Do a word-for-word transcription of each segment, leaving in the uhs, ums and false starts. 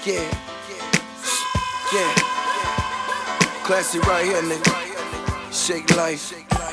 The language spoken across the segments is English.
Yeah, yeah. Classy right here, nigga. Shake life.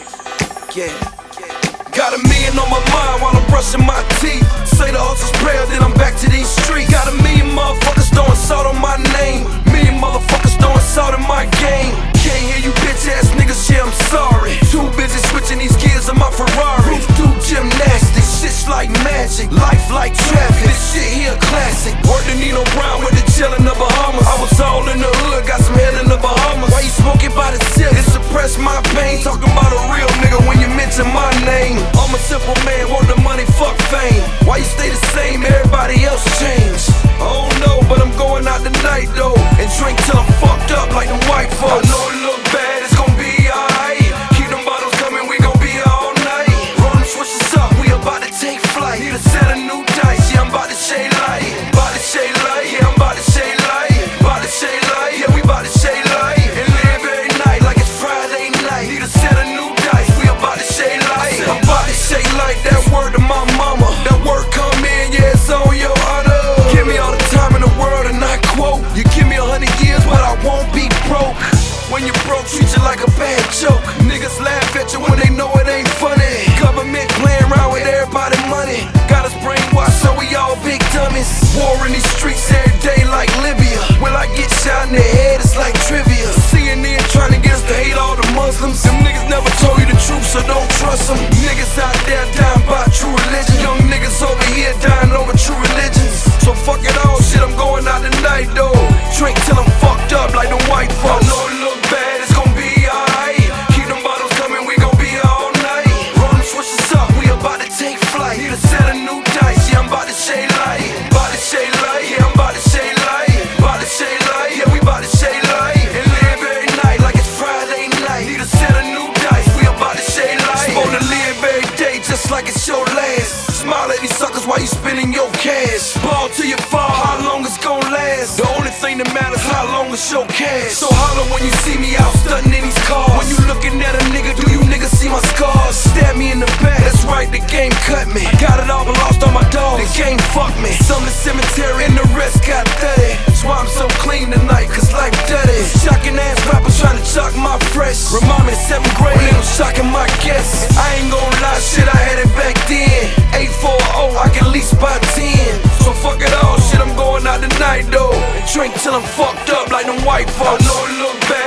Yeah. Got a million on my mind while I'm brushing my teeth. Say the hustle's prayer, then I'm back to these streets. Got a million motherfuckers throwing salt on my name. Million motherfuckers throwing salt in my game. Can't hear you bitch ass niggas, yeah, I'm sorry. Too busy switching these gears in my Ferrari. Roof do gymnastics, shit's like magic. Life like traffic, this shit here classic. Word to Nino Brown with the chill in the Bahamas. I was all in the hood, got some head in the Bahamas. Why you smoking by the sip? It suppress my pain. Talking about a real nigga when you mention my name. I'm a simple man, want the money, fuck fame. Why you stay the same, everybody else change? I don't know, but I'm going out tonight though, and drink till I'm fucked up like them white folks. I know it look bad, it's gon' be alright. Keep them bottles coming, we gon' be here all night. Roll them switches up, we about to take flight. Need a set of new dice, yeah, I'm about to shade light. About to shade light, yeah, I'm about to shade light. About to shade light, yeah, we about to shade light. And live every night like it's Friday night. Need a set of new dice, we about to shade light. I'm about to shade light, that word to my mama. That word come in, yeah, it's on your honor. Give me all the time in the world and I quote. You give me a hundred years, but I won't be broke. When you're broke, treat you like a bad joke. Niggas laugh at you when they know it ain't funny. Government playing around with everybody's money. Got us brainwashed, so we all big dummies. War in these streets every day like Libya. Will I get shot in the head? It's like trivia. C N N trying to get us to hate all the Muslims. Them niggas never told you the truth, so don't trust them. Niggas out there dying by true religion. Young niggas over here dying over true religions. So fuck it all, shit, I'm going out tonight though. Drink till I'm fucked up like them white folks. I know it look bad, it's gon' be alright. Keep them bottles coming, we gon' be here all night. Roll them switches up, we about to take flight. Need a set of new dice, yeah, I'm about to shade light. About to shade light, yeah, I'm about to shade light. About to shade light, yeah, we about to shade light. And live every night like it's Friday night. Need a set of new dice, we about to shade light. Supposed to live every day just like it's your last. Smile at these suckers while you spending your cash. Ball till you fall, how long it's gon' last? The only thing that matters, how long is your cash. So holler when you see me out stunting in these cars. When you looking at a nigga, do you niggas see my scars? Stab me in the back, that's right, the game cut me. I got it all but lost all my dogs, the game fucked me. Some in the cemetery and the rest got thirty. That's why I'm so clean tonight, cause life dirty. Shocking ass rappers trying to chalk my fresh. Remind me of seventh grade when they was shocking my guests. I ain't gon' lie, shit, I had it back then. eight four oh, I can at least buy ten. So fuck it all, shit, I'm going out tonight though, and drink till I'm fucked up like them white folks. I know it look bad,